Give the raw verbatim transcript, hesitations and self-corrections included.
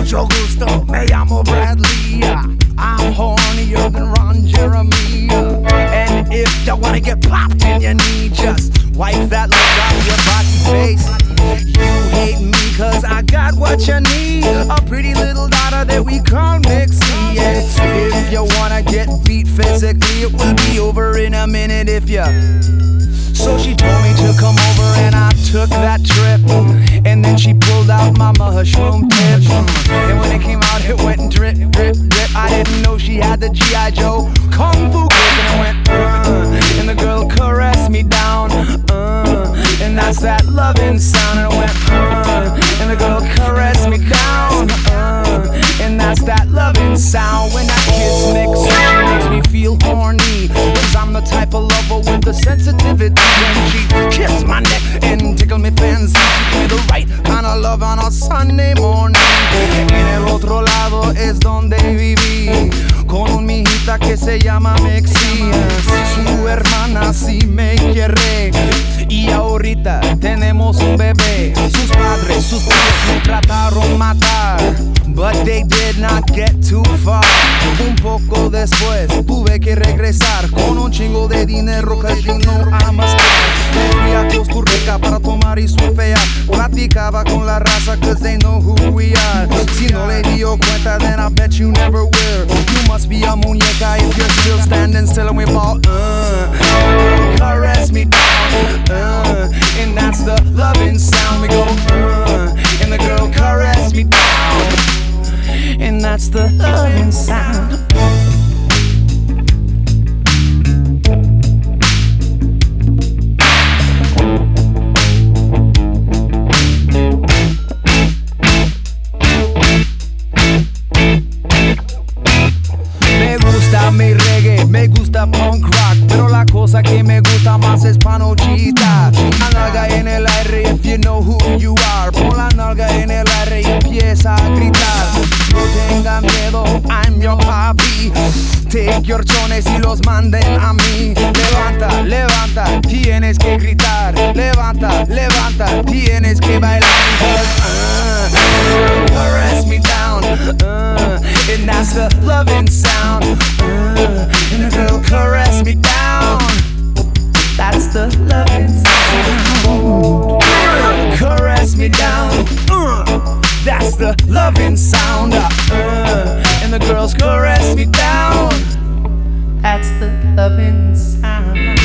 Mucho gusto, me llamo Bradley. I'm hornier than Ron Jeremy. And if you wanna get popped in your knee, just wipe that look off your bossy face. You hate me cause I got what you need, a pretty little daughter that we call Mixie. And if you wanna get beat physically, it will be over in a minute if you. So she told me to come over and I took that trip. And then she pulled out my mushroom tip. And when it came out it went drip, drip, drip. I didn't know she had the G I Joe Kung Fu grip. And it went uh, and the girl caressed me down uh, and that's that loving sound. And it went uh, and the girl caressed me down uh, and that's that loving sound. When that kiss mixes, she makes me feel horny, cause I'm the type of lover with the sensitivity. When she kiss my neck and tickle me fancy, she give me the right kind of love on a Sunday morning. En el otro lado es donde viví, con un mijita que se llama Mixie. Su hermana sí me quiere y ahorita tenemos un bebé. Sus padres, sus tíos me trataron matar, but they did not get too far. Un poco después tuve que regresar con un chingo de dinero que you know I'm a star. Me fui a Costa Rica para tomar y surfear. Platicaba con la raza cause they know who we are. Si no le dio cuenta then I bet you never will. You must be a muñeca if you're still standing still. And we ball uh, caress me down uh, and that's the loving sound. We go uh, and the girl caress me down and that's the loving sound. Me gusta mi reggae, me gusta punk rock, pero la cosa que me gusta más es panochita. La nalga en el aire if you know who you are. Pon la nalga en el aire y empieza a gritar. No tengan miedo, I'm your papi. Take your chones y los manden a mí. Levanta, levanta, tienes que gritar. Levanta, levanta, tienes que bailar. Uh, caress me down uh, and that's the loving sound uh, and the girl caress me down. That's the loving sound. Caress me down uh, that's the loving sound uh, and the girls caress me down. That's the loving sound.